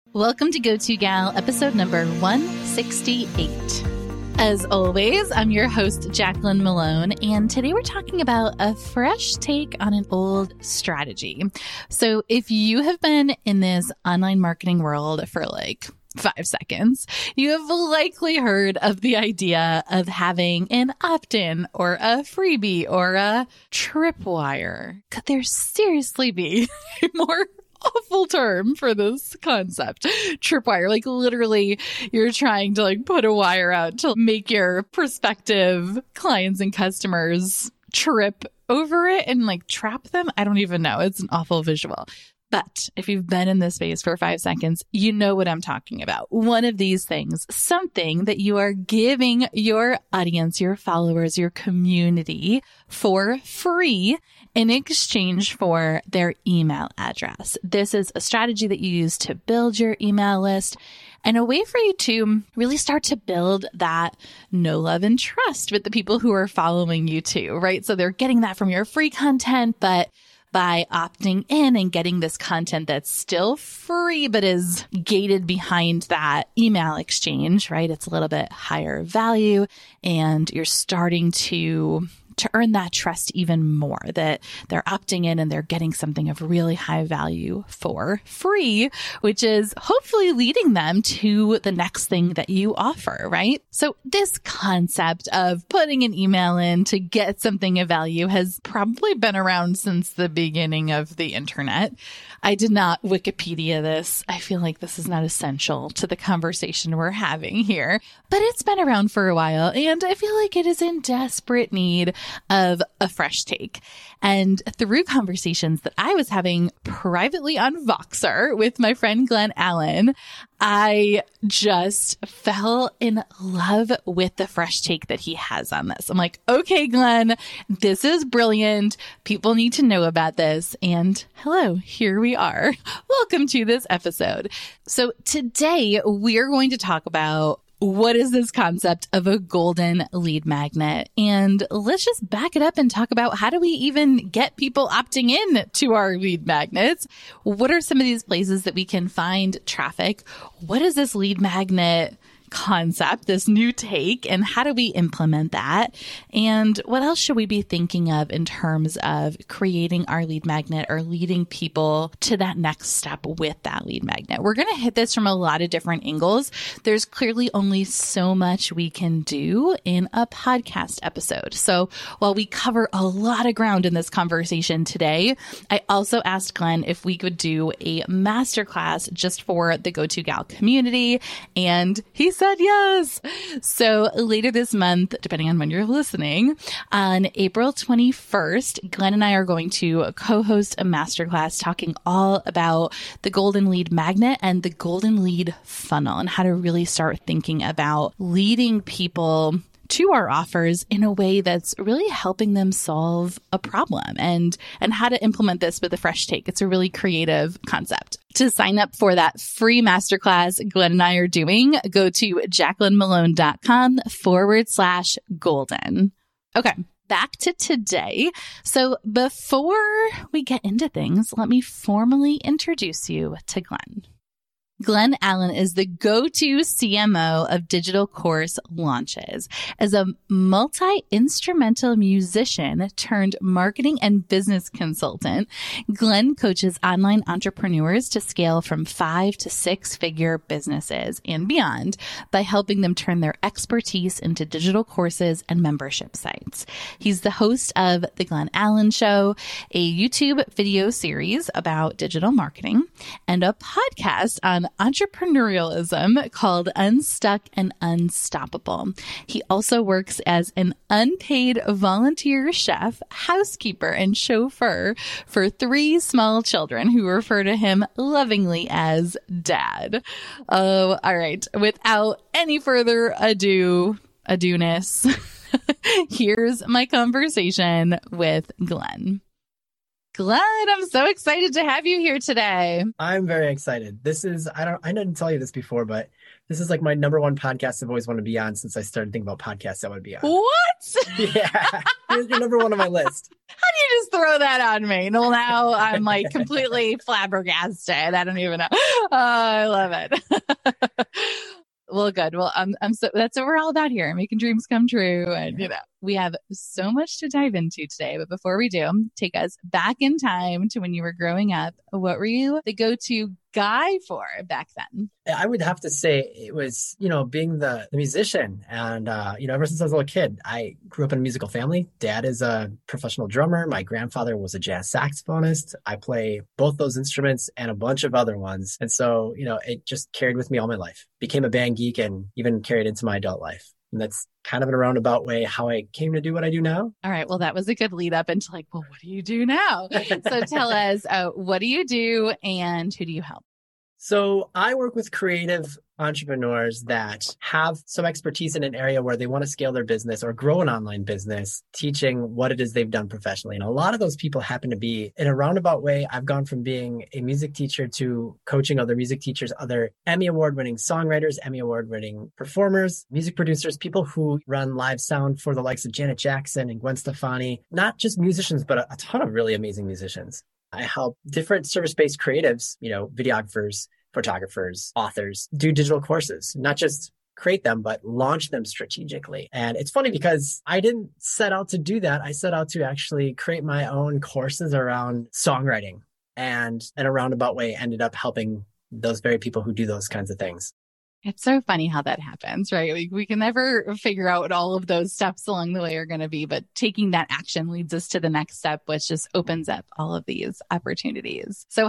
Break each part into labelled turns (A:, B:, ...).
A: Welcome to Go To Gal, episode number 168. As always, I'm your host, Jacqueline Malone, and today we're talking about a fresh take on an old strategy. So if you have been in this online marketing world for like 5 seconds, you have likely heard of the idea of having an opt-in or a freebie or a tripwire. Could there seriously be a more awful term for this concept? Tripwire. Like literally you're trying to put a wire out to make your prospective clients and customers trip over it and trap them. I don't even know. It's an awful visual. But if you've been in this space for 5 seconds, you know what I'm talking about. One of these things, something that you are giving your audience, your followers, your community for free in exchange for their email address. This is a strategy that you use to build your email list and a way for you to really start to build that know, love, and trust with the people who are following you too, right? So they're getting that from your free content, but by opting in and getting this content that's still free, but is gated behind that email exchange, right? It's a little bit higher value and you're starting to earn that trust even more, that they're opting in and they're getting something of really high value for free, which is hopefully leading them to the next thing that you offer, right? So this concept of putting an email in to get something of value has probably been around since the beginning of the internet. I did not Wikipedia this. I feel like this is not essential to the conversation we're having here, but it's been around for a while and I feel like it is in desperate need of a fresh take. And through conversations that I was having privately on Voxer with my friend Glenn Allen, I just fell in love with the fresh take that he has on this. I'm like, okay, Glenn, this is brilliant. People need to know about this. And hello, here we are. Welcome to this episode. So today we're going to talk about what is this concept of a golden lead magnet? And let's just back it up and talk about how do we even get people opting in to our lead magnets? What are some of these places that we can find traffic? What is this lead magnet concept, this new take, and how do we implement that? And what else should we be thinking of in terms of creating our lead magnet or leading people to that next step with that lead magnet? We're going to hit this from a lot of different angles. There's clearly only so much we can do in a podcast episode. So while we cover a lot of ground in this conversation today, I also asked Glenn if we could do a masterclass just for the Go To Gal community, and he said yes. So later this month, depending on when you're listening, on April 21st, Glenn and I are going to co-host a masterclass talking all about the golden lead magnet and the golden lead funnel and how to really start thinking about leading people to our offers in a way that's really helping them solve a problem and how to implement this with a fresh take. It's a really creative concept. To sign up for that free masterclass Glenn and I are doing, go to jacquelinemalone.com/golden. Okay. Back to today. So before we get into things, let me formally introduce you to Glenn. Glenn Allen is the go-to CMO of digital course launches. As a multi-instrumental musician turned marketing and business consultant, Glenn coaches online entrepreneurs to scale from 5 to 6-figure businesses and beyond by helping them turn their expertise into digital courses and membership sites. He's the host of The Glenn Allen Show, a YouTube video series about digital marketing, and a podcast on entrepreneurialism called Unstuck and Unstoppable. He also works as an unpaid volunteer chef, housekeeper, and chauffeur for 3 small children who refer to him lovingly as Dad. Oh, all right. Without any further ado-ness, here's my conversation with Glenn. Glenn, I'm so excited to have you here today.
B: I'm very excited. I didn't tell you this before, but this is like my number one podcast I've always wanted to be on since I started thinking about podcasts I want to be on.
A: What?
B: Yeah. You're number one on my list.
A: How do you just throw that on me? Well, now I'm like completely flabbergasted. I don't even know. Oh, I love it. Well, good. Well, so that's what we're all about here, making dreams come true. And, we have so much to dive into today. But before we do, take us back in time to when you were growing up. What were you the go-to guy for back then?
B: I would have to say it was, being the musician. And, ever since I was a little kid, I grew up in a musical family. Dad is a professional drummer. My grandfather was a jazz saxophonist. I play both those instruments and a bunch of other ones. And so, it just carried with me all my life. Became a band geek and even carried into my adult life. And that's kind of in a roundabout way how I came to do what I do now.
A: All right. Well, that was a good lead up into like, well, what do you do now? So tell us, what do you do and who do you help?
B: So I work with creative entrepreneurs that have some expertise in an area where they want to scale their business or grow an online business, teaching what it is they've done professionally. And a lot of those people happen to be, in a roundabout way, I've gone from being a music teacher to coaching other music teachers, other Emmy Award-winning songwriters, Emmy Award-winning performers, music producers, people who run live sound for the likes of Janet Jackson and Gwen Stefani, not just musicians, but a ton of really amazing musicians. I help different service-based creatives, videographers, photographers, authors, do digital courses, not just create them, but launch them strategically. And it's funny because I didn't set out to do that. I set out to actually create my own courses around songwriting, and in a roundabout way ended up helping those very people who do those kinds of things.
A: It's so funny how that happens, right? Like we can never figure out what all of those steps along the way are going to be, but taking that action leads us to the next step, which just opens up all of these opportunities. So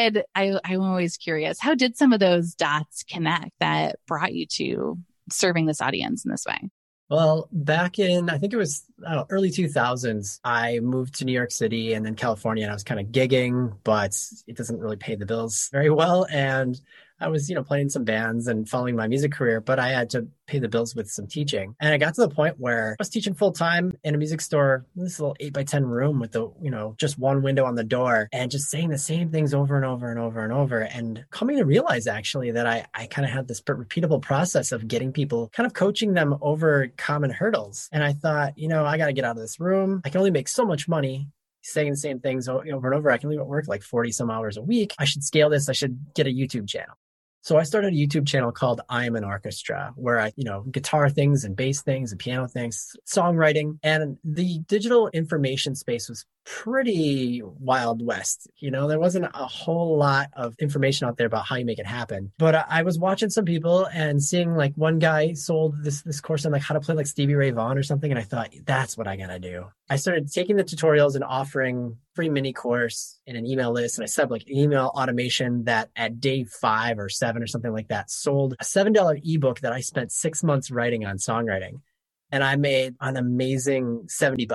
A: I'm always curious, how did some of those dots connect that brought you to serving this audience in this way?
B: Well, back in, I think it was early 2000s, I moved to New York City and then California, and I was kind of gigging, but it doesn't really pay the bills very well. And I was, playing some bands and following my music career, but I had to pay the bills with some teaching. And I got to the point where I was teaching full time in a music store, this little 8x10 room with just one window on the door, and just saying the same things over and over and over and over. And coming to realize actually that I kind of had this repeatable process of getting people, kind of coaching them over common hurdles. And I thought, I got to get out of this room. I can only make so much money saying the same things over and over. I can leave at work like 40 some hours a week. I should scale this. I should get a YouTube channel. So I started a YouTube channel called I Am an Orchestra, where I, guitar things and bass things and piano things, songwriting. And the digital information space was pretty wild west. There wasn't a whole lot of information out there about how you make it happen. But I was watching some people and seeing like one guy sold this course on like how to play like Stevie Ray Vaughan or something. And I thought, that's what I gotta do. I started taking the tutorials and offering free mini course in an email list. And I set up like email automation that at day 5 or 7 or something like that sold a $7 ebook that I spent 6 months writing on songwriting. And I made an amazing $70.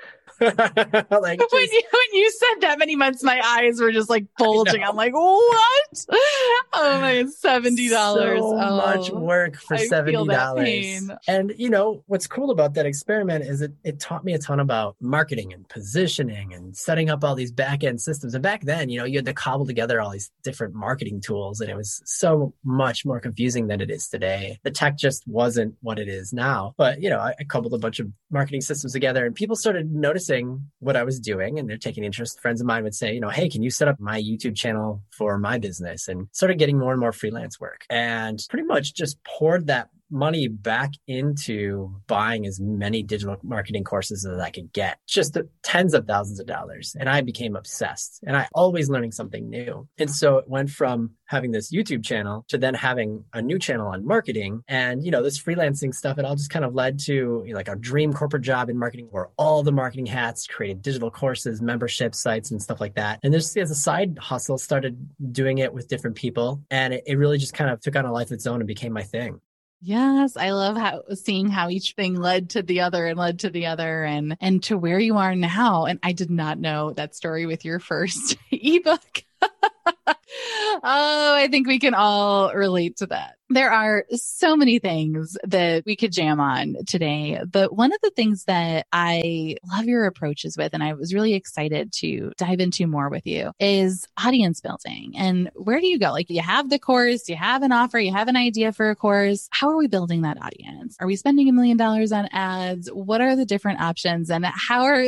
B: When
A: you said that many months, my eyes were just like bulging. I'm like, what? Oh my God, $70.
B: So much work for $70. And what's cool about that experiment is it taught me a ton about marketing and positioning and setting up all these back end systems. And back then, you had to cobble together all these different marketing tools, and it was so much more confusing than it is today. The tech just wasn't what it is now. But I cobbled a bunch of marketing systems together, and people started noticing what I was doing, and they're taking interest. Friends of mine would say, hey, can you set up my YouTube channel for my business? And started getting more and more freelance work, and pretty much just poured that money back into buying as many digital marketing courses as I could get, just tens of thousands of dollars. And I became obsessed, and I always learning something new. And so it went from having this YouTube channel to then having a new channel on marketing. And, this freelancing stuff, it all just kind of led to like a dream corporate job in marketing, where all the marketing hats, created digital courses, membership sites and stuff like that. And just as a side hustle, started doing it with different people. And it really just kind of took on a life of its own and became my thing.
A: Yes, I love seeing how each thing led to the other and to where you are now. And I did not know that story with your first ebook. Oh, I think we can all relate to that. There are so many things that we could jam on today, but one of the things that I love your approaches with, and I was really excited to dive into more with you, is audience building. And where do you go? Like, you have the course, you have an offer, you have an idea for a course. How are we building that audience? Are we spending $1 million on ads? What are the different options? And how are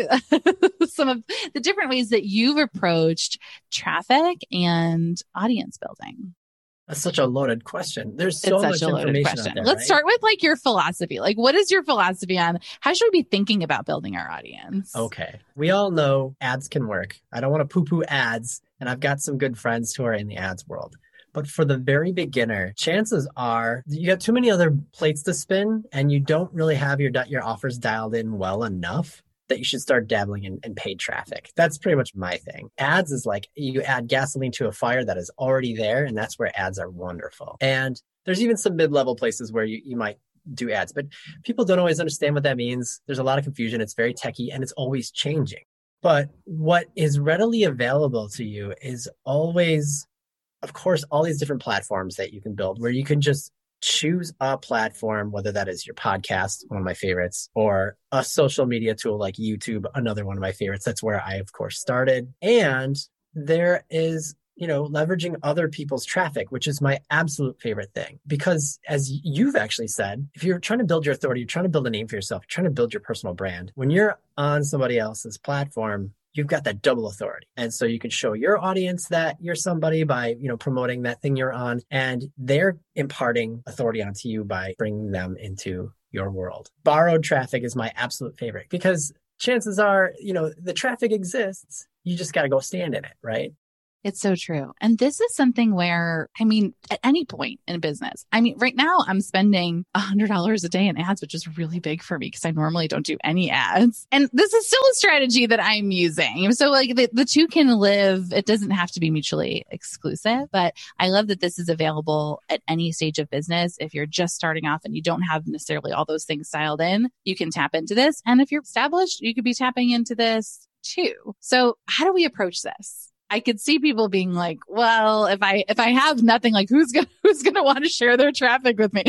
A: some of the different ways that you've approached traffic and audience building?
B: That's such a loaded question. There's so much information out there,
A: Let's start with like your philosophy. Like, what is your philosophy on how should we be thinking about building our audience?
B: Okay. We all know ads can work. I don't want to poo-poo ads, and I've got some good friends who are in the ads world. But for the very beginner, chances are you got too many other plates to spin, and you don't really have your offers dialed in well enough that you should start dabbling in paid traffic. That's pretty much my thing. Ads is like you add gasoline to a fire that is already there, and that's where ads are wonderful. And there's even some mid-level places where you might do ads, but people don't always understand what that means. There's a lot of confusion. It's very techy, and it's always changing. But what is readily available to you is always, of course, all these different platforms that you can build where you can just choose a platform, whether that is your podcast, one of my favorites, or a social media tool like YouTube, another one of my favorites. That's where I, of course, started. And there is, leveraging other people's traffic, which is my absolute favorite thing. Because as you've actually said, if you're trying to build your authority, you're trying to build a name for yourself, you're trying to build your personal brand. When you're on somebody else's platform, you've got that double authority. And so you can show your audience that you're somebody by, promoting that thing you're on, and they're imparting authority onto you by bringing them into your world. Borrowed traffic is my absolute favorite because chances are, the traffic exists. You just got to go stand in it, right?
A: It's so true. And this is something where, at any point in business, right now I'm spending $100 a day in ads, which is really big for me because I normally don't do any ads. And this is still a strategy that I'm using. So like the two can live. It doesn't have to be mutually exclusive, but I love that this is available at any stage of business. If you're just starting off and you don't have necessarily all those things dialed in, you can tap into this. And if you're established, you could be tapping into this too. So how do we approach this? I could see people being like, well, if I have nothing, like who's going to want to share their traffic with me?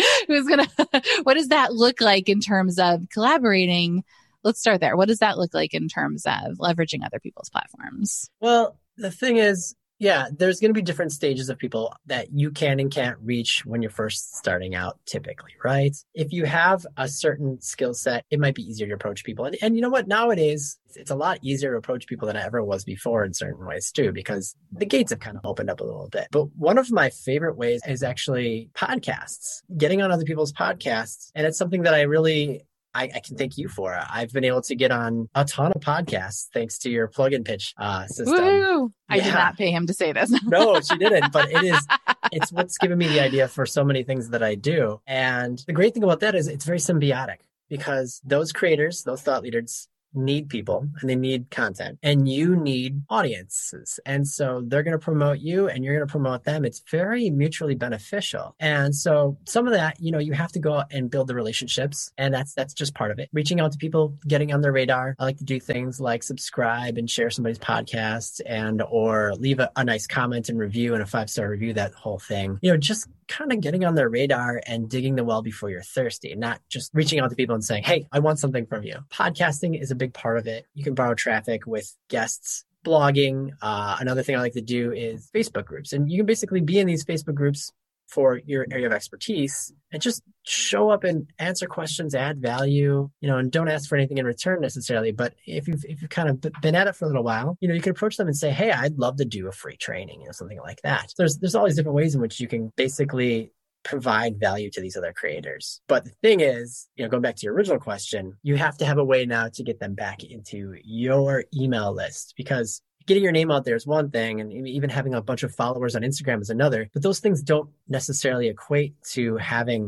A: What does that look like in terms of collaborating? Let's start there. What does that look like in terms of leveraging other people's platforms?
B: Well, the thing is, there's going to be different stages of people that you can and can't reach when you're first starting out typically, right? If you have a certain skill set, it might be easier to approach people. And you know what? Nowadays, it's a lot easier to approach people than it ever was before in certain ways too, because the gates have kind of opened up a little bit. But one of my favorite ways is actually podcasts, getting on other people's podcasts. And it's something that I can thank you for. I've been able to get on a ton of podcasts thanks to your plug and pitch system.
A: Woo! I did not pay him to say this.
B: No, she didn't. But it's what's given me the idea for so many things that I do. And the great thing about that is it's very symbiotic because those creators, those thought leaders need people and they need content and you need audiences. And so they're going to promote you and you're going to promote them. It's very mutually beneficial. And so some of that, you have to go out and build the relationships. And that's just part of it. Reaching out to people, getting on their radar. I like to do things like subscribe and share somebody's podcast or leave a nice comment and review and a 5-star review, that whole thing. Just kind of getting on their radar and digging the well before you're thirsty, not just reaching out to people and saying, hey, I want something from you. Podcasting is a big part of it. You can borrow traffic with guests, blogging. Another thing I like to do is Facebook groups. And you can basically be in these Facebook groups for your area of expertise and just show up and answer questions, add value, and don't ask for anything in return necessarily. But if you've kind of been at it for a little while, you can approach them and say, hey, I'd love to do a free training, something like that. There's all these different ways in which you can basically provide value to these other creators. But the thing is, going back to your original question, you have to have a way now to get them back into your email list, because getting your name out there is one thing, and even having a bunch of followers on Instagram is another, but those things don't necessarily equate to having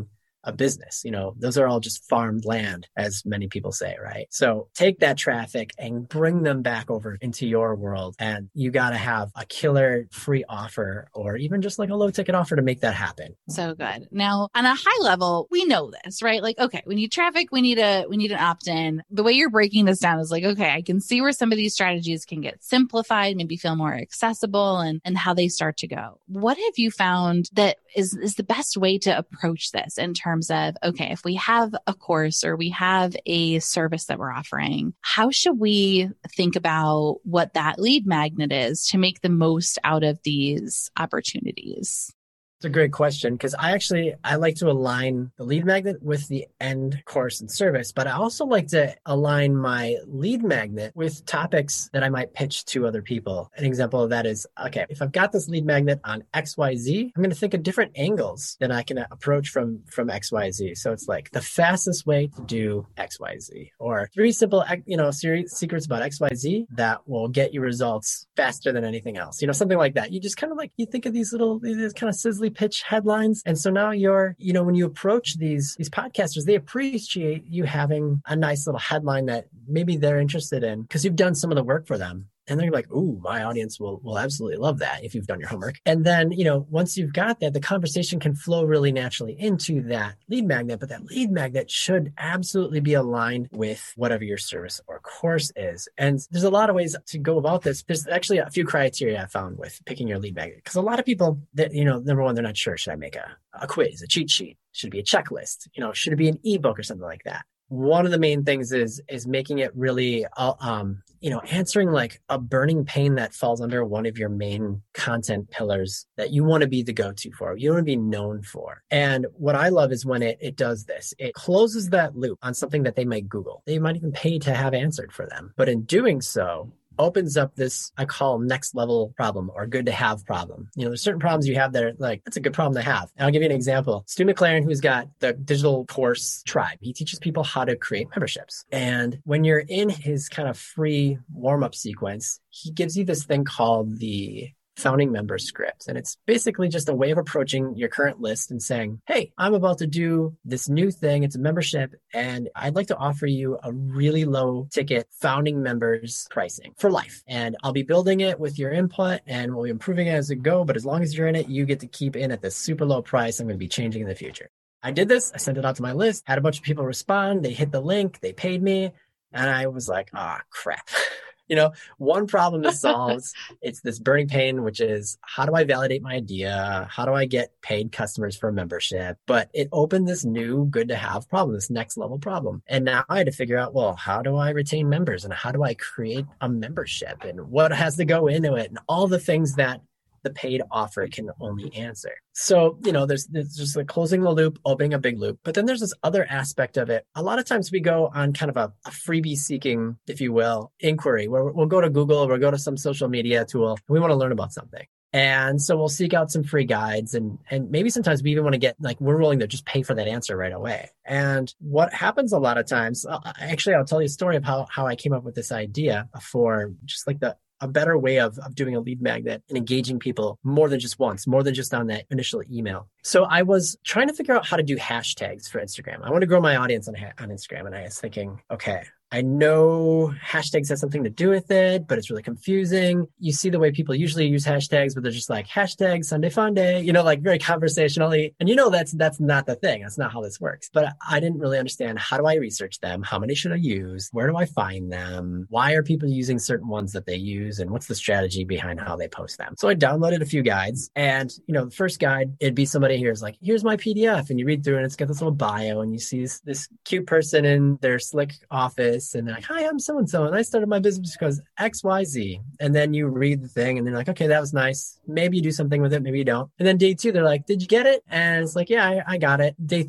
B: a business. Those are all just farmed land, as many people say, right? So take that traffic and bring them back over into your world. And you got to have a killer free offer or even just like a low ticket offer to make that happen.
A: So good. Now, on a high level, we know this, right? Like, okay, we need traffic. We need an opt-in. The way you're breaking this down is like, okay, I can see where some of these strategies can get simplified, maybe feel more accessible and how they start to go. What have you found that is the best way to approach this in terms of, okay, if we have a course or we have a service that we're offering, how should we think about what that lead magnet is to make the most out of these opportunities?
B: It's a great question because I like to align the lead magnet with the end course and service, but I also like to align my lead magnet with topics that I might pitch to other people. An example of that is, okay, if I've got this lead magnet on XYZ, I'm going to think of different angles that I can approach from XYZ. So it's like the fastest way to do XYZ or 3 simple, secrets about XYZ that will get you results faster than anything else. Something like that. You just kind of you think of these kind of sizzly pitch headlines. And so now when you approach these podcasters, they appreciate you having a nice little headline that maybe they're interested in because you've done some of the work for them. And they're like, ooh, my audience will absolutely love that if you've done your homework. And then, once you've got that, the conversation can flow really naturally into that lead magnet. But that lead magnet should absolutely be aligned with whatever your service or course is. And there's a lot of ways to go about this. There's actually a few criteria I found with picking your lead magnet. Because a lot of people that, number one, they're not sure. Should I make a quiz, a cheat sheet? Should it be a checklist? Should it be an ebook or something like that? One of the main things is making it really, answering like a burning pain that falls under one of your main content pillars that you want to be the go-to for, you want to be known for. And what I love is when it does this, it closes that loop on something that they might Google. They might even pay to have answered for them. But in doing so, opens up this, I call next level problem or good to have problem. There's certain problems you have that are like, that's a good problem to have. And I'll give you an example. Stu McLaren, who's got the digital course Tribe, he teaches people how to create memberships. And when you're in his kind of free warm-up sequence, he gives you this thing called the founding member script. And it's basically just a way of approaching your current list and saying, hey, I'm about to do this new thing. It's a membership. And I'd like to offer you a really low ticket founding members pricing for life. And I'll be building it with your input and we'll be improving it as it go. But as long as you're in it, you get to keep in at this super low price. I'm going to be changing in the future. I did this. I sent it out to my list, had a bunch of people respond. They hit the link. They paid me. And I was like, crap. One problem is solved. It's this burning pain, which is how do I validate my idea? How do I get paid customers for a membership? But it opened this new good to have problem, this next level problem. And now I had to figure out, well, how do I retain members and how do I create a membership and what has to go into it and all the things that the paid offer can only answer. So, there's just like closing the loop, opening a big loop. But then there's this other aspect of it. A lot of times we go on kind of a freebie seeking, if you will, inquiry where we'll go to Google, we'll go to some social media tool. And we want to learn about something. And so we'll seek out some free guides and maybe sometimes we even want to get we're willing to just pay for that answer right away. And what happens a lot of times, actually, I'll tell you a story of how I came up with this idea for just like a better way of doing a lead magnet and engaging people more than just once, more than just on that initial email. So I was trying to figure out how to do hashtags for Instagram. I want to grow my audience on Instagram. And I was thinking, okay, I know hashtags have something to do with it, but it's really confusing. You see the way people usually use hashtags, but they're just like hashtag Sunday Fun Day, very conversationally. And that's not the thing. That's not how this works. But I didn't really understand, how do I research them? How many should I use? Where do I find them? Why are people using certain ones that they use? And what's the strategy behind how they post them? So I downloaded a few guides and, the first guide, it'd be somebody here's like, here's my PDF. And you read through and it's got this little bio and you see this cute person in their slick office. And they're like, hi, I'm so-and-so. And I started my business because XYZ. And then you read the thing and they're like, okay, that was nice. Maybe you do something with it. Maybe you don't. And then day 2, they're like, did you get it? And it's like, yeah, I got it. Day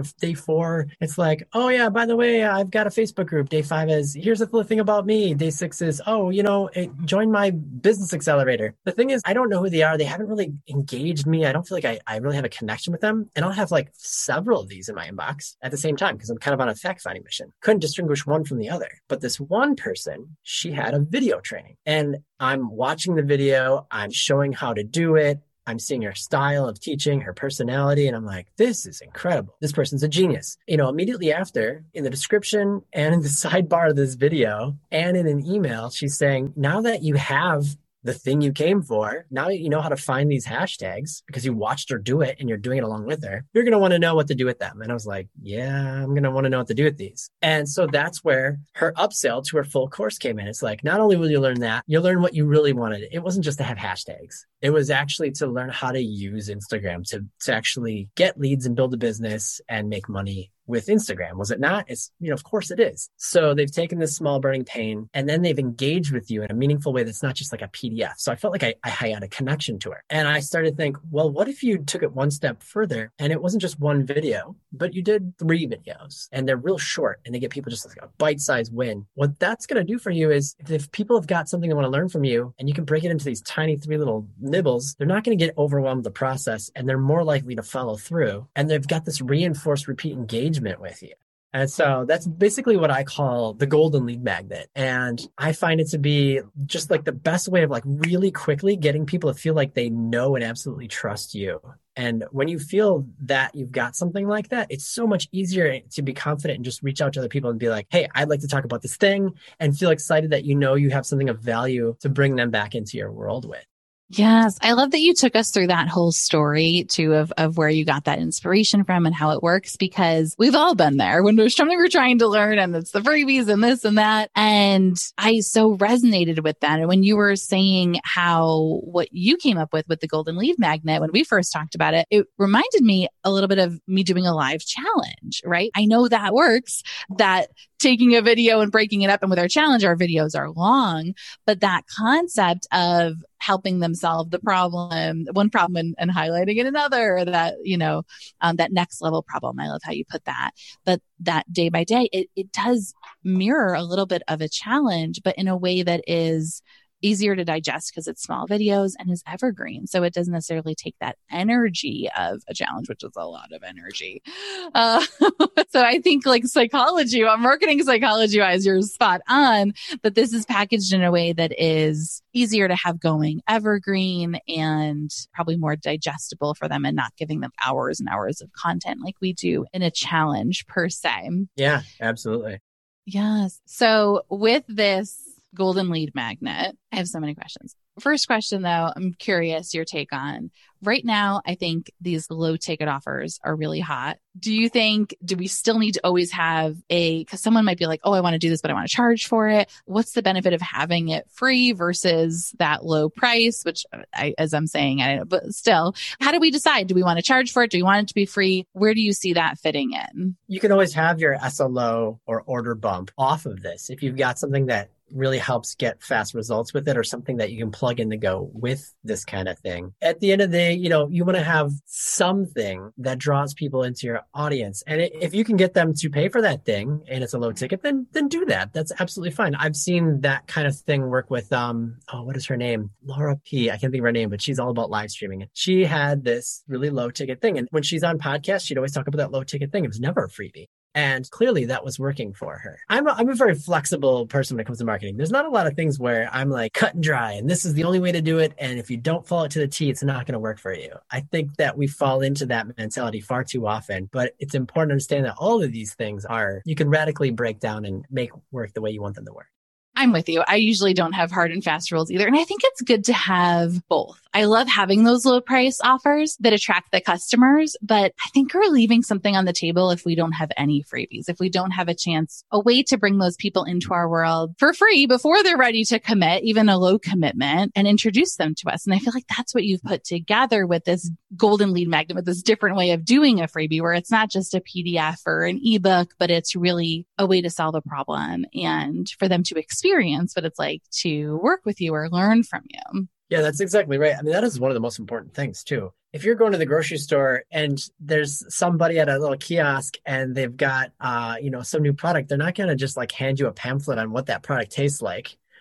B: 4, it's like, oh yeah, by the way, I've got a Facebook group. Day 5 is, here's a little thing about me. Day 6 is, join my business accelerator. The thing is, I don't know who they are. They haven't really engaged me. I don't feel like I really have a connection with them. And I'll have like several of these in my inbox at the same time because I'm kind of on a fact finding mission. Couldn't distinguish one from the other. But this one person, she had a video training and I'm watching the video. I'm showing how to do it. I'm seeing her style of teaching, her personality, and I'm like, this is incredible. This person's a genius. Immediately after, in the description and in the sidebar of this video and in an email, she's saying, now that you have the thing you came for, now you know how to find these hashtags because you watched her do it and you're doing it along with her. You're going to want to know what to do with them. And I was like, yeah, I'm going to want to know what to do with these. And so that's where her upsell to her full course came in. It's like, not only will you learn that, you'll learn what you really wanted. It wasn't just to have hashtags. It was actually to learn how to use Instagram to actually get leads and build a business and make money with Instagram. Was it not? It's, of course it is. So they've taken this small burning pain and then they've engaged with you in a meaningful way that's not just like a PDF. So I felt like I had a connection to her. And I started to think, well, what if you took it one step further and it wasn't just one video, but you did 3 videos and they're real short and they get people just like a bite-sized win. What that's going to do for you is if people have got something they want to learn from you and you can break it into these tiny 3 little nibbles, they're not going to get overwhelmed with the process and they're more likely to follow through. And they've got this reinforced repeat engagement with you. And so that's basically what I call the golden lead magnet. And I find it to be just like the best way of like really quickly getting people to feel like they know and absolutely trust you. And when you feel that you've got something like that, it's so much easier to be confident and just reach out to other people and be like, hey, I'd like to talk about this thing, and feel excited that you have something of value to bring them back into your world with.
A: Yes. I love that you took us through that whole story too of where you got that inspiration from and how it works, because we've all been there when there's something we're trying to learn and it's the freebies and this and that. And I so resonated with that. And when you were saying how what you came up with the golden lead magnet, when we first talked about it, it reminded me a little bit of me doing a live challenge, right? I know that works, that taking a video and breaking it up. And with our challenge, our videos are long, but that concept of helping them solve one problem and highlighting it another, or that, that next level problem. I love how you put that, but that day by day, it does mirror a little bit of a challenge, but in a way that is easier to digest because it's small videos and is evergreen. So it doesn't necessarily take that energy of a challenge, which is a lot of energy. So I think like marketing psychology wise, you're spot on, that this is packaged in a way that is easier to have going, evergreen, and probably more digestible for them, and not giving them hours and hours of content like we do in a challenge per se.
B: Yeah, absolutely.
A: Yes. So with this golden lead magnet, I have so many questions. First question though, I'm curious your take on right now. I think these low ticket offers are really hot. Do we still need to always have because someone might be like, oh, I want to do this, but I want to charge for it. What's the benefit of having it free versus that low price, which as I'm saying, I don't know, but still, how do we decide? Do we want to charge for it? Do we want it to be free? Where do you see that fitting in?
B: You can always have your SLO or order bump off of this. If you've got something that really helps get fast results with it, or something that you can plug in to go with this kind of thing. At the end of the day, you want to have something that draws people into your audience. And if you can get them to pay for that thing and it's a low ticket, then do that. That's absolutely fine. I've seen that kind of thing work with, what is her name? Laura P. I can't think of her name, but she's all about live streaming. She had this really low ticket thing. And when she's on podcasts, she'd always talk about that low ticket thing. It was never a freebie. And clearly that was working for her. I'm a very flexible person when it comes to marketing. There's not a lot of things where I'm like cut and dry and this is the only way to do it. And if you don't follow it to the T, it's not going to work for you. I think that we fall into that mentality far too often, but it's important to understand that all of these things you can radically break down and make work the way you want them to work.
A: I'm with you. I usually don't have hard and fast rules either. And I think it's good to have both. I love having those low price offers that attract the customers, but I think we're leaving something on the table if we don't have any freebies, if we don't have a way to bring those people into our world for free before they're ready to commit, even a low commitment, and introduce them to us. And I feel like that's what you've put together with this golden lead magnet, with this different way of doing a freebie, where it's not just a PDF or an ebook, but it's really a way to solve a problem and for them to experience what it's like to work with you or learn from you.
B: Yeah, that's exactly right. I mean, that is one of the most important things too. If you're going to the grocery store and there's somebody at a little kiosk and they've got, some new product, they're not going to just like hand you a pamphlet on what that product tastes like.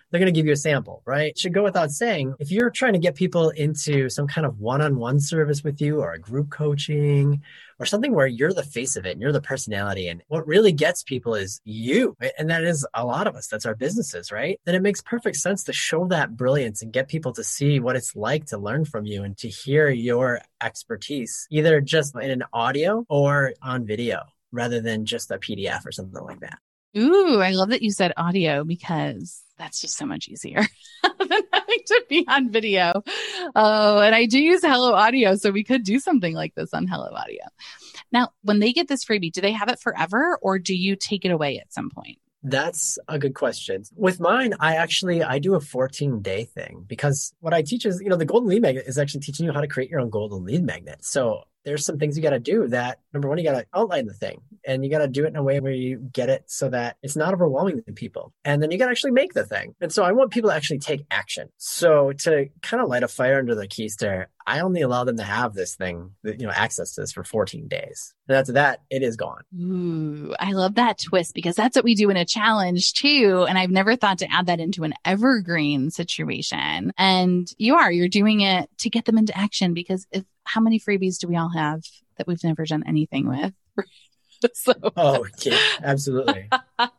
B: they're going to give you a sample, right? It should go without saying, if you're trying to get people into some kind of one-on-one service with you or a group coaching or something where you're the face of it and you're the personality, and what really gets people is you, right? And that is a lot of us. That's our businesses, right? Then it makes perfect sense to show that brilliance and get people to see what it's like to learn from you and to hear your expertise, either just in an audio or on video rather than just a PDF or something like that.
A: Ooh, I love that you said audio because that's just so much easier than having to be on video. Oh, and I do use Hello Audio, so we could do something like this on Hello Audio. Now, when they get this freebie, do they have it forever or do you take it away at some point?
B: That's a good question. With mine, I do a 14-day thing because what I teach is, the golden lead magnet is actually teaching you how to create your own golden lead magnet. So there's some things you got to do that, number one, you got to outline the thing and you got to do it in a way where you get it so that it's not overwhelming to people. And then you got to actually make the thing. And so I want people to actually take action. So to kind of light a fire under the keister, I only allow them to have this thing, access to this for 14 days. And after that, it is gone.
A: Ooh, I love that twist because that's what we do in a challenge too. And I've never thought to add that into an evergreen situation. And you're doing it to get them into action because how many freebies do we all have that we've never done anything with? So.
B: Oh, yeah, absolutely.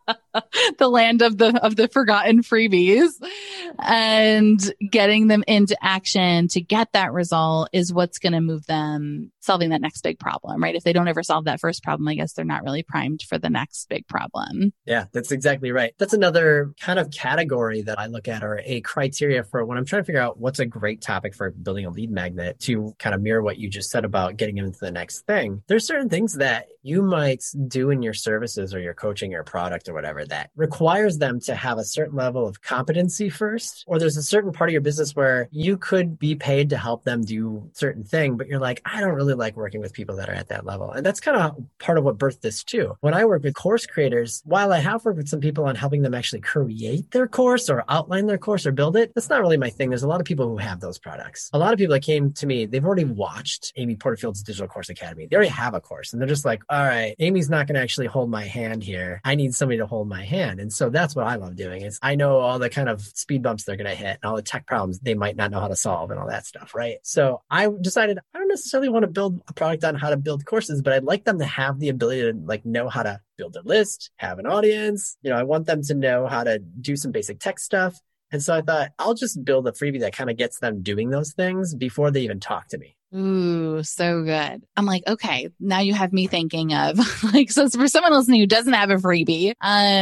A: The land of the forgotten freebies, and getting them into action to get that result is what's going to move them solving that next big problem, right? If they don't ever solve that first problem, I guess they're not really primed for the next big problem.
B: Yeah, that's exactly right. That's another kind of category that I look at, or a criteria for when I'm trying to figure out what's a great topic for building a lead magnet to kind of mirror what you just said about getting them into the next thing. There's certain things that you might do in your services or your coaching or product or whatever that requires them to have a certain level of competency first, or there's a certain part of your business where you could be paid to help them do certain thing, but you're like, I don't really like working with people that are at that level. And that's kind of part of what birthed this too. When I work with course creators, while I have worked with some people on helping them actually create their course or outline their course or build it, that's not really my thing. There's a lot of people who have those products. A lot of people that came to me, they've already watched Amy Porterfield's Digital Course Academy. They already have a course and they're just like, all right, Amy's not going to actually hold my hand here. I need somebody to hold my hand. And so that's what I love doing is I know all the kind of speed bumps they're going to hit and all the tech problems they might not know how to solve and all that stuff, right? So I decided I don't necessarily want to build a product on how to build courses, but I'd like them to have the ability to know how to build a list, have an audience. I want them to know how to do some basic tech stuff. And so I thought I'll just build a freebie that kind of gets them doing those things before they even talk to me.
A: Ooh, so good. I'm like, okay, now you have me thinking of so for someone listening who doesn't have a freebie,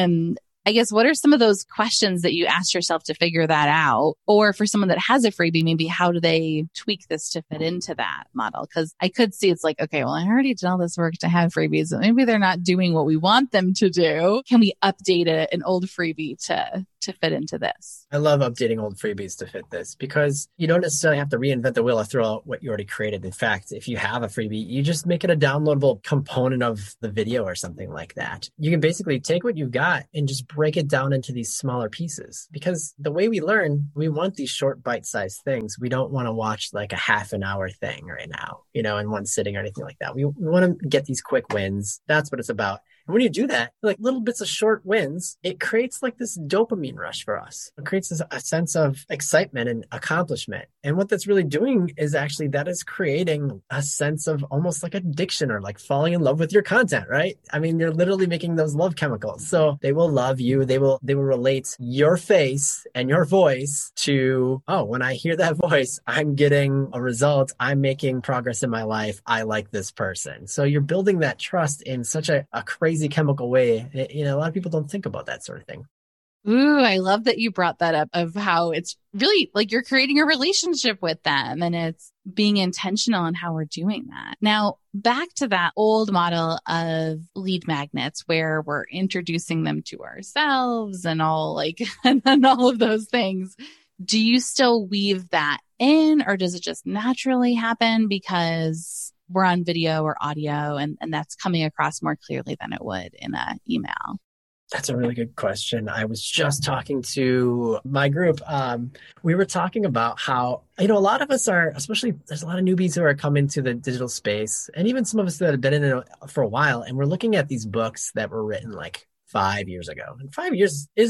A: I guess, what are some of those questions that you asked yourself to figure that out? Or for someone that has a freebie, maybe how do they tweak this to fit into that model? Because I could see it's like, okay, well, I already did all this work to have freebies, but maybe they're not doing what we want them to do. Can we update an old freebie to fit into this?
B: I love updating old freebies to fit this because you don't necessarily have to reinvent the wheel or throw out what you already created. In fact, if you have a freebie, you just make it a downloadable component of the video or something like that. You can basically take what you've got and just break it down into these smaller pieces because the way we learn, we want these short bite-sized things. We don't want to watch like a half an hour thing right now, in one sitting or anything like that. We want to get these quick wins. That's what it's about. And when you do that, like little bits of short wins, it creates like this dopamine rush for us. It creates a sense of excitement and accomplishment. And what that's really doing is actually that is creating a sense of almost like addiction or like falling in love with your content, right? I mean, you're literally making those love chemicals. So they will love you. They will relate your face and your voice to, oh, when I hear that voice, I'm getting a result. I'm making progress in my life. I like this person. So you're building that trust in such a crazy chemical way. A lot of people don't think about that sort of thing.
A: Ooh, I love that you brought that up of how it's really like you're creating a relationship with them and it's being intentional in how we're doing that. Now, back to that old model of lead magnets where we're introducing them to ourselves and all and all of those things. Do you still weave that in or does it just naturally happen because we're on video or audio and that's coming across more clearly than it would in an email?
B: That's a really good question. I was just talking to my group. We were talking about how, a lot of us are, especially there's a lot of newbies who are coming to the digital space and even some of us that have been in it for a while. And we're looking at these books that were written like 5 years ago. And 5 years isn't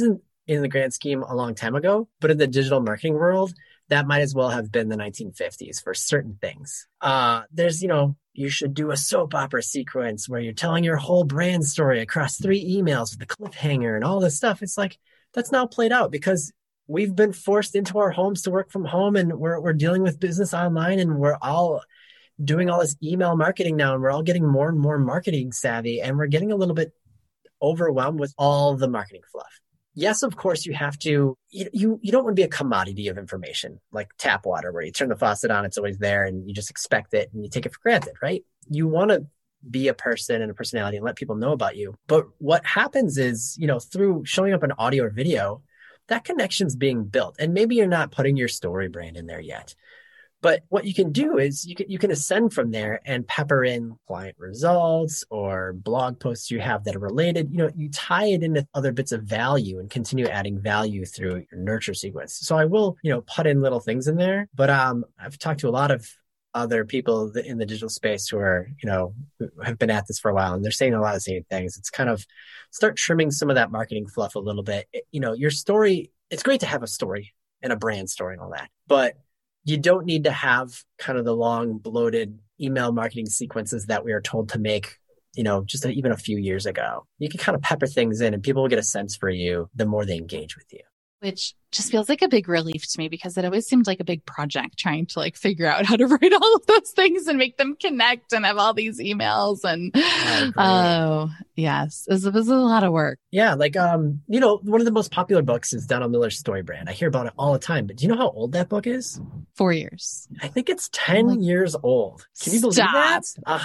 B: in the grand scheme a long time ago, but in the digital marketing world, that might as well have been the 1950s for certain things. There's, you should do a soap opera sequence where you're telling your whole brand story across 3 emails with a cliffhanger and all this stuff. It's like, that's now played out because we've been forced into our homes to work from home, and we're dealing with business online, and we're all doing all this email marketing now, and we're all getting more and more marketing savvy, and we're getting a little bit overwhelmed with all the marketing fluff. Yes, of course, you have to, you don't want to be a commodity of information like tap water, where you turn the faucet on, it's always there, and you just expect it and you take it for granted, right? You want to be a person and a personality and let people know about you. But what happens is, through showing up in audio or video, that connection's being built. And maybe you're not putting your story brand in there yet. But what you can do is you can ascend from there and pepper in client results or blog posts you have that are related. You tie it into other bits of value and continue adding value through your nurture sequence. So I will, put in little things in there. But I've talked to a lot of other people in the digital space who are, who have been at this for a while, and they're saying a lot of the same things. It's kind of start trimming some of that marketing fluff a little bit. Your story, it's great to have a story and a brand story and all that, but you don't need to have kind of the long bloated email marketing sequences that we are told to make, just even a few years ago. You can kind of pepper things in and people will get a sense for you the more they engage with you.
A: Which just feels like a big relief to me because it always seemed like a big project trying to figure out how to write all of those things and make them connect and have all these emails. And oh, yes, it was a lot of work.
B: Yeah. One of the most popular books is Donald Miller's Story Brand. I hear about it all the time, but do you know how old that book is?
A: 4 years.
B: I think it's 10 years old. Can you believe that?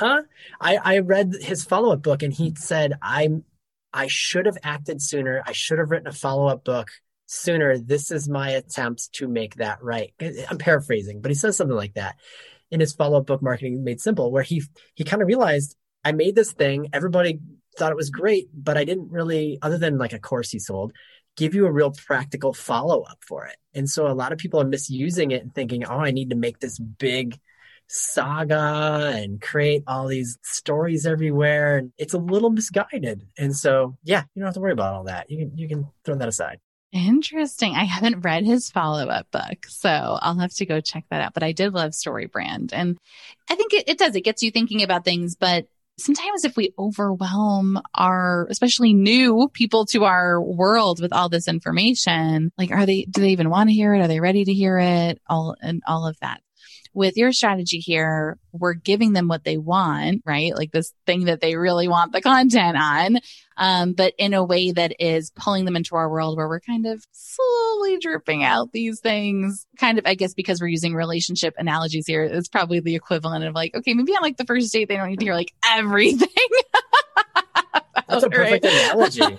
B: I read his follow-up book and he said, I should have acted sooner. I should have written a follow-up book sooner. This is my attempt to make that right. I'm paraphrasing, but he says something like that in his follow-up book, Marketing Made Simple, where he kind of realized, I made this thing, everybody thought it was great, but I didn't really, other than like a course he sold, give you a real practical follow-up for it. And so a lot of people are misusing it and thinking, I need to make this big saga and create all these stories everywhere. And it's a little misguided. And so, you don't have to worry about all that. You can throw that aside.
A: Interesting. I haven't read his follow-up book, so I'll have to go check that out. But I did love Story Brand. And I think it does. It gets you thinking about things. But sometimes if we overwhelm our, especially new people to our world with all this information, do they even want to hear it? Are they ready to hear it? All of that. With your strategy here, we're giving them what they want, right? Like this thing that they really want the content on, but in a way that is pulling them into our world where we're kind of slowly dripping out these things. Kind of, I guess, because we're using relationship analogies here, it's probably the equivalent of okay, maybe on the first date, they don't need to hear everything.
B: That's a perfect analogy.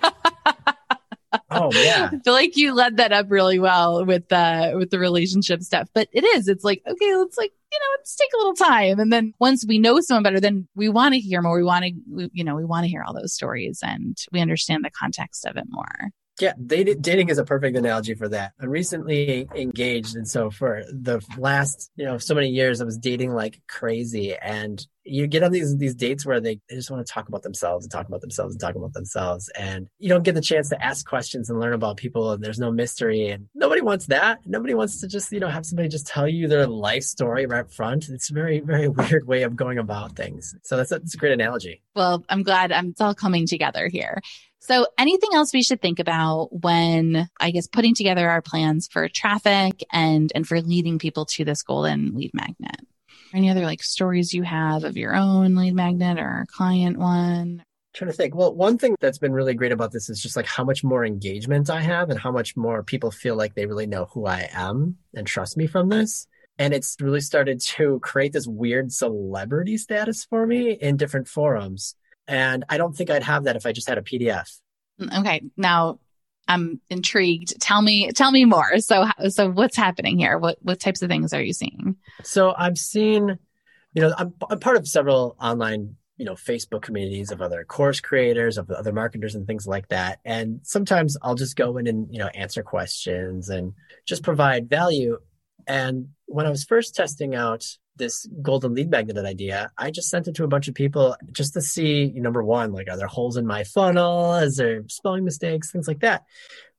B: Oh yeah.
A: I feel like you led that up really well with the relationship stuff, but it's okay, let's let's take a little time. And then once we know someone better, then we want to hear more. We want to hear all those stories and we understand the context of it more.
B: Yeah, dating is a perfect analogy for that. I'm recently engaged, and so for the last, so many years, I was dating like crazy. And you get on these dates where they just want to talk about themselves and talk about themselves and talk about themselves, and you don't get the chance to ask questions and learn about people, and there's no mystery, and nobody wants that. Nobody wants to just have somebody just tell you their life story right up front. It's a very, very weird way of going about things. So that's a great analogy.
A: Well, I'm glad it's all coming together here. So anything else we should think about when, I guess, putting together our plans for traffic and for leading people to this golden lead magnet? Any other stories you have of your own lead magnet or client one?
B: Trying to think. Well, one thing that's been really great about this is just how much more engagement I have and how much more people feel like they really know who I am and trust me from this. And it's really started to create this weird celebrity status for me in different forums. And I don't think I'd have that if I just had a PDF.
A: Okay. Now I'm intrigued. Tell me more. So what's happening here? What types of things are you seeing?
B: So I've seen, I'm part of several online, Facebook communities of other course creators, of other marketers and things like that. And sometimes I'll just go in and, answer questions and just provide value. And when I was first testing out this golden lead magnet idea, I just sent it to a bunch of people just to see, number one, are there holes in my funnel? Is there spelling mistakes? Things like that.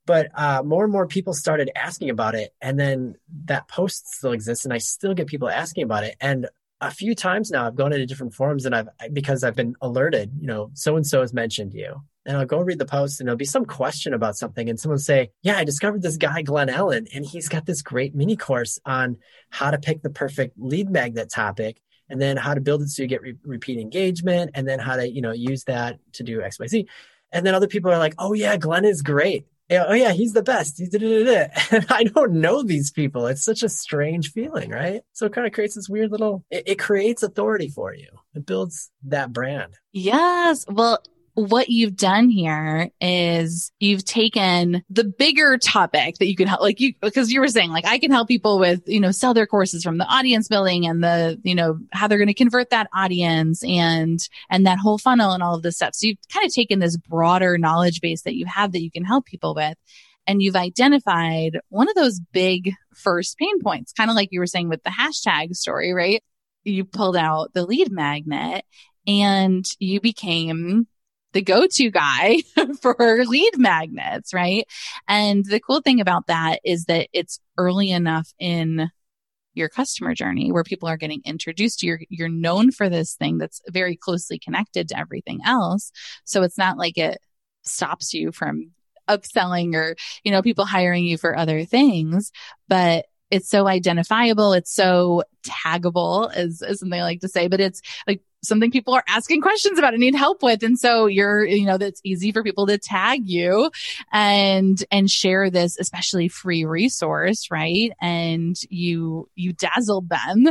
B: But more and more people started asking about it. And then that post still exists and I still get people asking about it. And a few times now I've gone into different forums and because I've been alerted, so and so has mentioned you. And I'll go read the post and there'll be some question about something and someone say, yeah, I discovered this guy, Glenn Allen, and he's got this great mini course on how to pick the perfect lead magnet topic and then how to build it so you get repeat engagement and then how to, use that to do XYZ. And then other people are like, oh yeah, Glenn is great. Oh yeah, he's the best. And I don't know these people. It's such a strange feeling, right? So it kind of creates this weird it creates authority for you. It builds that brand.
A: Yes. Well, what you've done here is you've taken the bigger topic that you can help, because you were saying, I can help people with, sell their courses from the audience building and the, how they're going to convert that audience and that whole funnel and all of this stuff. So you've kind of taken this broader knowledge base that you have that you can help people with. And you've identified one of those big first pain points, kind of like you were saying with the hashtag story, right? You pulled out the lead magnet and you became the go-to guy for lead magnets, right? And the cool thing about that is that it's early enough in your customer journey where people are getting introduced to you're known for this thing that's very closely connected to everything else. So it's not like it stops you from upselling or, people hiring you for other things, but it's so identifiable. It's so taggable is something I like to say, but it's like something people are asking questions about and need help with. And so that's easy for people to tag you and share this, especially free resource, right? And you dazzled them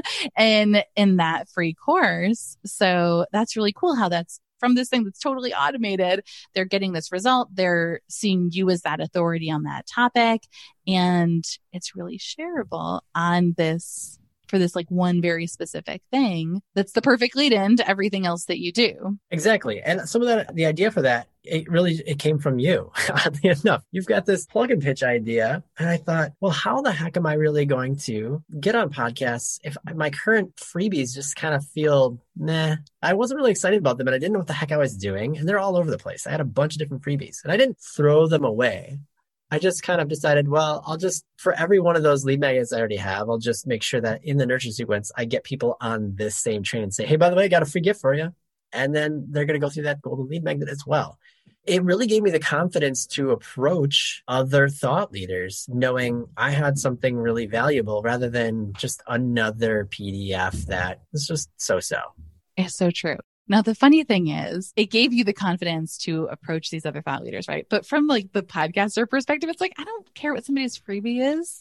A: in that free course. So that's really cool how that's from this thing that's totally automated. They're getting this result. They're seeing you as that authority on that topic. And it's really shareable on this for this one very specific thing. That's the perfect lead in to everything else that you do.
B: Exactly. And some of that, the idea for that, it came from you, oddly enough. You've got this plug and pitch idea. And I thought, well, how the heck am I really going to get on podcasts if my current freebies just kind of feel, meh? I wasn't really excited about them, but I didn't know what the heck I was doing. And they're all over the place. I had a bunch of different freebies and I didn't throw them away. I just kind of decided, well, for every one of those lead magnets I already have, I'll just make sure that in the nurture sequence, I get people on this same train and say, hey, by the way, I got a free gift for you. And then they're going to go through that golden lead magnet as well. It really gave me the confidence to approach other thought leaders, knowing I had something really valuable rather than just another PDF that was just so-so.
A: It's so true. Now, the funny thing is, it gave you the confidence to approach these other thought leaders, right? But from the podcaster perspective, it's I don't care what somebody's freebie is,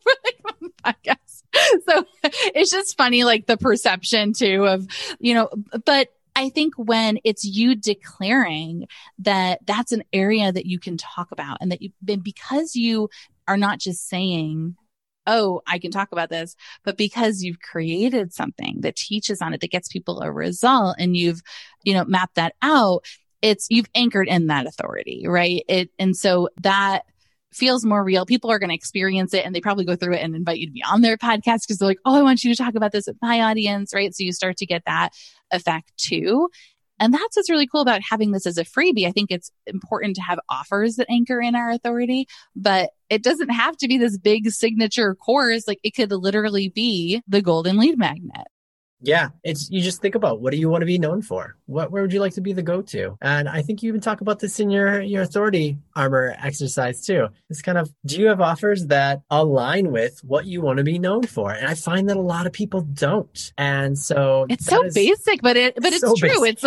A: podcast. So it's just funny, the perception too of, but I think when it's you declaring that that's an area that you can talk about and because you are not just saying, oh, I can talk about this, but because you've created something that teaches on it, that gets people a result and you've, mapped that out, you've anchored in that authority, right? And so that feels more real. People are going to experience it and they probably go through it and invite you to be on their podcast because they're like, oh, I want you to talk about this with my audience, right? So you start to get that effect too. And that's what's really cool about having this as a freebie. I think it's important to have offers that anchor in our authority, but it doesn't have to be this big signature course. It could literally be the golden lead magnet.
B: Yeah, you just think about what do you want to be known for? Where would you like to be the go-to? And I think you even talk about this in your authority armor exercise too. It's kind of, do you have offers that align with what you want to be known for? And I find that a lot of people don't. And so
A: it's so basic, but it's so true. Basic.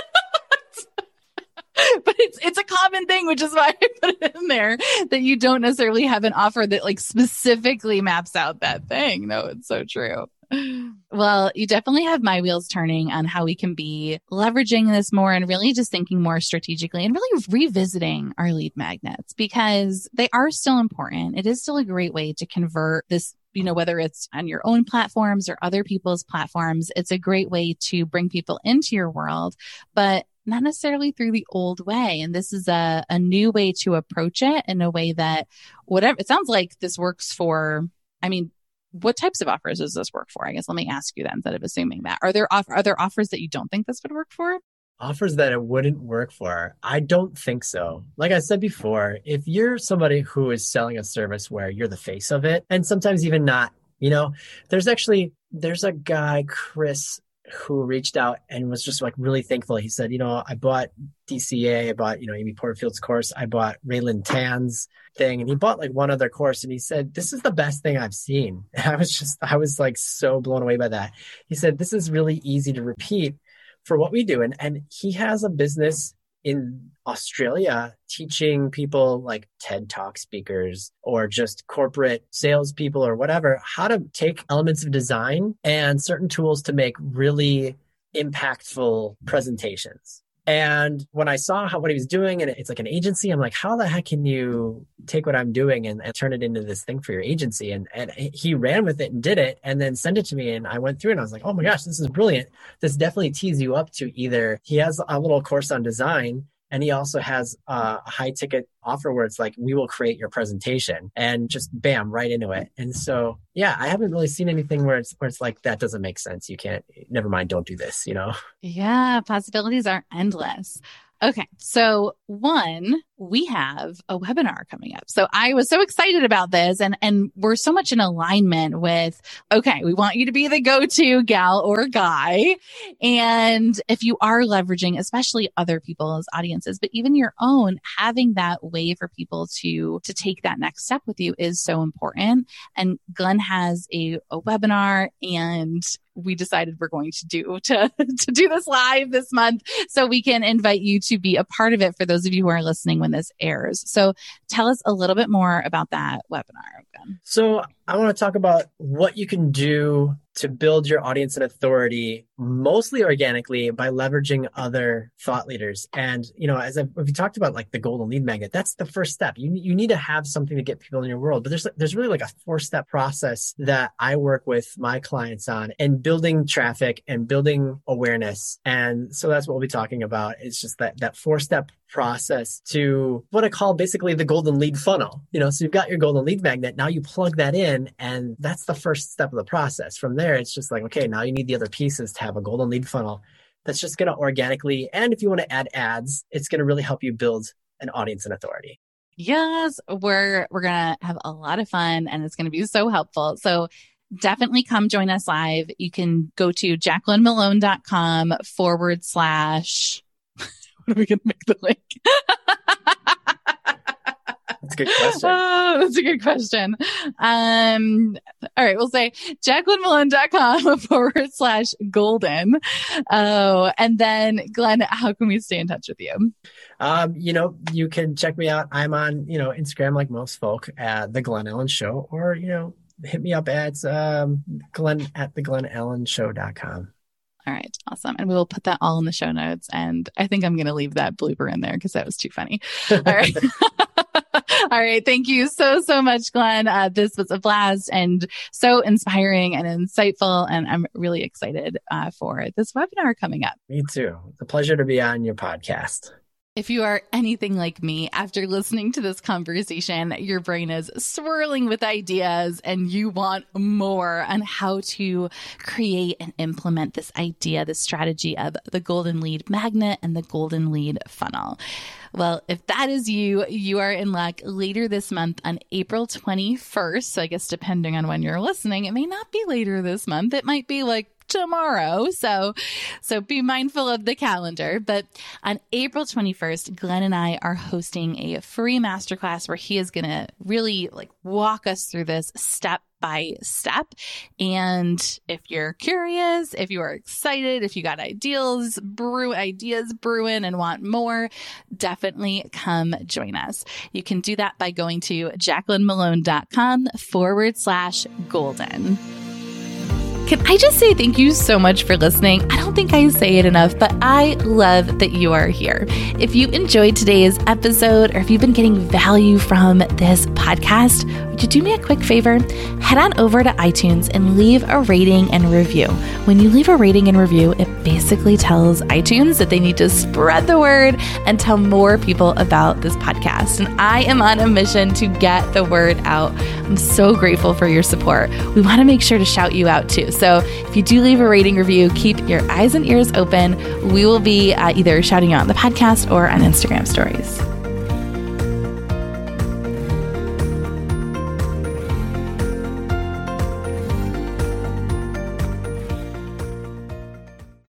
A: But it's a common thing, which is why I put it in there, that you don't necessarily have an offer that specifically maps out that thing. No, it's so true. Well, you definitely have my wheels turning on how we can be leveraging this more and really just thinking more strategically and really revisiting our lead magnets because they are still important. It is still a great way to convert this, whether it's on your own platforms or other people's platforms. It's a great way to bring people into your world, but not necessarily through the old way. And this is a new way to approach it in a way that it sounds like this works for, what types of offers does this work for? I guess let me ask you that instead of assuming that. Are there offers that you don't think this would work for?
B: offers that it wouldn't work for. I don't think so. Like I said before, if you're somebody who is selling a service where you're the face of it, and sometimes even not, there's a guy, Chris, who reached out and was just like really thankful. He said, I bought DCA, I bought, Amy Porterfield's course, I bought Raylan Tan's thing, and he bought like one other course, and he said, this is the best thing I've seen. And I was like so blown away by that. He said, this is really easy to repeat for what we do. And he has a business in Australia teaching people like TED Talk speakers or just corporate salespeople or whatever, how to take elements of design and certain tools to make really impactful presentations. And when I saw what he was doing, and it's like an agency, I'm like, how the heck can you take what I'm doing and turn it into this thing for your agency? And he ran with it and did it and then sent it to me. And I went through and I was like, oh my gosh, this is brilliant. This definitely tees you up to either he has a little course on design, and he also has a high ticket offer where it's like, we will create your presentation, and just bam, right into it. And so, yeah, I haven't really seen anything where it's like, that doesn't make sense. You can't, never mind, don't do this,
A: Yeah, possibilities are endless. Okay. So one, we have a webinar coming up. So I was so excited about this, and we're so much in alignment with, okay, we want you to be the go-to gal or guy. And if you are leveraging, especially other people's audiences, but even your own, having that way for people to take that next step with you is so important. And Glenn has a webinar, and we decided we're going to do this live this month so we can invite you to be a part of it for those of you who are listening when this airs. So tell us a little bit more about that webinar, Glenn.
B: So I want to talk about what you can do to build your audience and authority mostly organically by leveraging other thought leaders. And, as we talked about, like the golden lead magnet, that's the first step. You need to have something to get people in your world. But there's really like a 4-step process that I work with my clients on, and building traffic and building awareness. And so that's what we'll be talking about. It's just that 4-step process to what I call basically the golden lead funnel. So you've got your golden lead magnet. Now you plug that in, and that's the first step of the process. From there, it's just like, okay, now you need the other pieces to have a golden lead funnel that's just going to organically, and if you want to add ads, it's going to really help you build an audience and authority.
A: Yes, we're going to have a lot of fun, and it's going to be so helpful. So definitely come join us live. You can go to JacquelineMalone.com / what are we going to make the link?
B: That's a good question.
A: Oh, that's a good question. All right, we'll say JacquelineMalone.com / golden. Oh, and then Glenn, how can we stay in touch with you?
B: You can check me out. I'm on, Instagram like most folk at The Glenn Ellen Show, or, hit me up at Glenn@theglenellenshow.com.
A: All right. Awesome. And we will put that all in the show notes. And I think I'm going to leave that blooper in there because that was too funny. All right. All right. Thank you so much, Glenn. This was a blast and so inspiring and insightful. And I'm really excited for this webinar coming up.
B: Me too. It's a pleasure to be on your podcast.
A: If you are anything like me, after listening to this conversation, your brain is swirling with ideas and you want more on how to create and implement this idea, this strategy of the golden lead magnet and the golden lead funnel. Well, if that is you, you are in luck. Later this month on April 21st, so I guess depending on when you're listening, it may not be later this month. It might be like tomorrow. So be mindful of the calendar. But on April 21st, Glenn and I are hosting a free masterclass where he is going to really walk us through this step by step. And if you're curious, if you are excited, if you got ideas brewing and want more, definitely come join us. You can do that by going to JacquelineMalone.com / golden. Can I just say thank you so much for listening? I don't think I say it enough, but I love that you are here. If you enjoyed today's episode, or if you've been getting value from this podcast, would you do me a quick favor? Head on over to iTunes and leave a rating and review. When you leave a rating and review, it basically tells iTunes that they need to spread the word and tell more people about this podcast. And I am on a mission to get the word out. I'm so grateful for your support. We want to make sure to shout you out too. So if you do leave a rating review, keep your eyes and ears open. We will be either shouting you out on the podcast or on Instagram stories.